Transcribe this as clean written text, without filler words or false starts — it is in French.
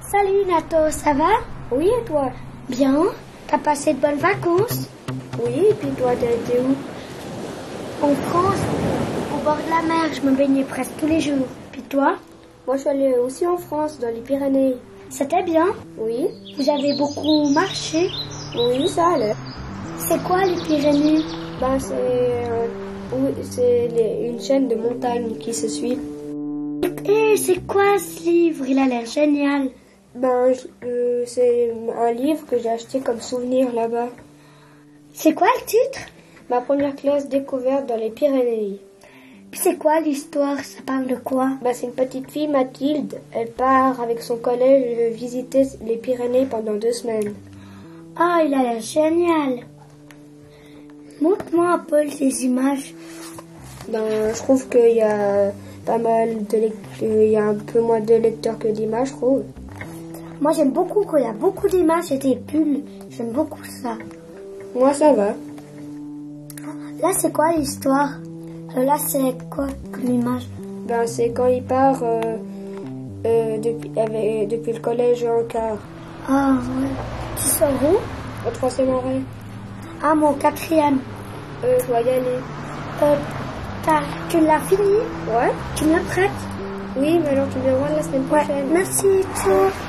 Salut Nato, ça va? Oui, et toi? Bien. T'as passé de bonnes vacances? Oui, et puis toi, t'as été où? En France, au bord de la mer, je me baignais presque tous les jours. Puis toi? Moi, je suis allée aussi en France, dans les Pyrénées. C'était bien? Oui. Vous avez beaucoup marché? Oui, ça allait. C'est quoi les Pyrénées? C'est une chaîne de montagnes qui se suivent. Et c'est quoi ce livre? Il a l'air génial. C'est un livre que j'ai acheté comme souvenir là-bas. C'est quoi le titre? Ma première classe découverte dans les Pyrénées. Puis c'est quoi l'histoire? Ça parle de quoi? C'est une petite fille, Mathilde. Elle part avec son collège visiter les Pyrénées pendant 2 semaines. Ah, il a l'air génial. Montre-moi un peu les images. Je trouve qu'il y a il y a un peu moins de lecteurs que d'images, je trouve. Moi, j'aime beaucoup quand il y a beaucoup d'images et des bulles. J'aime beaucoup ça. Moi, ça va. Là, c'est quoi l'histoire? Là, c'est quoi comme image? C'est quand il part depuis le collège en car. Ah, ouais. Tu sors où? Au 3e arrêt. Ah, mon 4e. Je dois y aller. Tu l'as fini? Ouais. Tu me la prêtes? Oui, mais alors tu viens voir la semaine prochaine. Ouais. Merci, ciao.